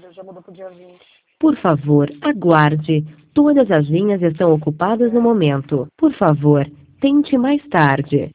Já mudou pro dia 20. Por favor, aguarde. Todas as linhas estão ocupadas no momento. Por favor, tente mais tarde.